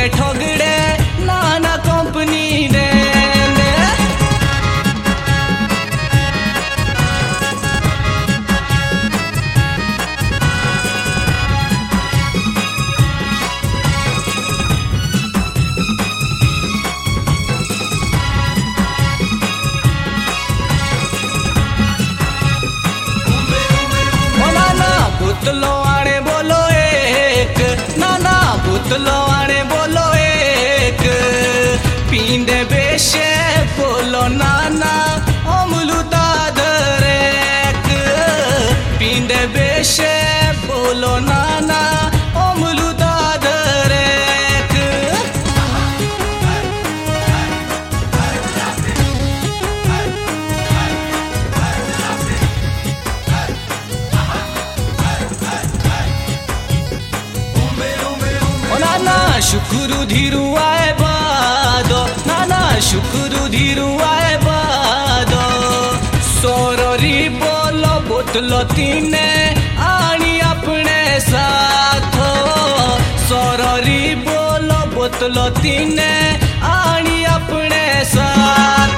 ठोगड़े नाना company रे भूतलो आने बोलो एक नाना भूतलो आने बोलो एक पींदे बेशे बोलो नाना अमलू दादरेक पींदे बेशे बोलो नाना अमलू दादरेक नाना शुक्रू धीरू आए बादो नाना शुक्रू धीरू आए बादो सोरी बोलो बोतलो तीने आनी अपने साथ सोरी बोलो बोतलो तीने आनी अपने साथ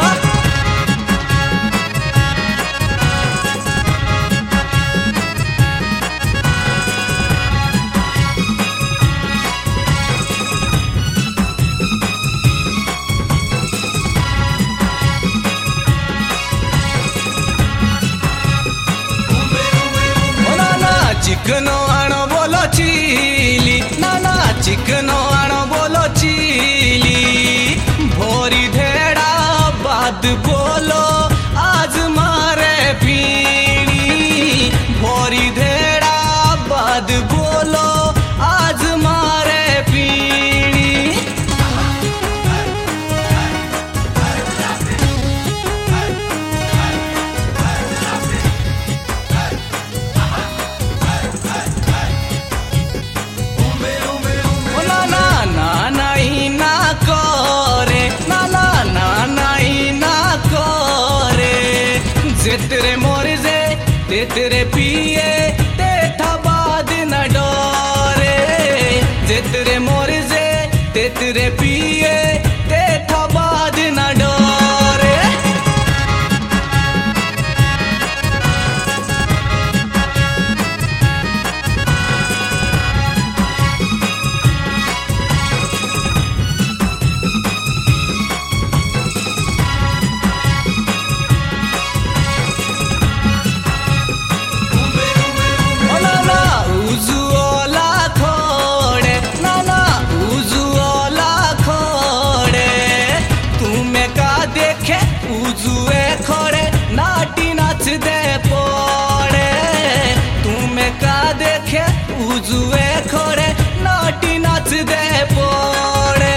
चिकनो आनो बोलो चीली नाना चिकनो आनो बोलो चीली भोरी धेड़ा बाद बोलो आज मारे पीनी भोरी धेड़ा बाद बोलो आज मारे पीनी तेरे मोरजे ते तेरे पिए ते था बाद न डोरे जे तेरे मोरजे ते तेरे पिए ते था बाद न डोरे उजुए खोड़े नाटी नाच दे पोड़े तुम्हें का देखे उजुए खोड़े नाटी नाच दे पोड़े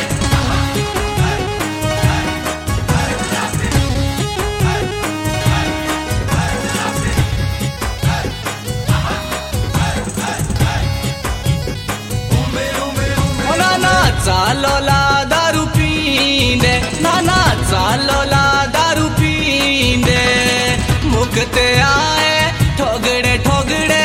नाना चालो ला दारू पींदे नाना चालो ला दारू पींदे मुकते आए ठोगड़े ठोगड़े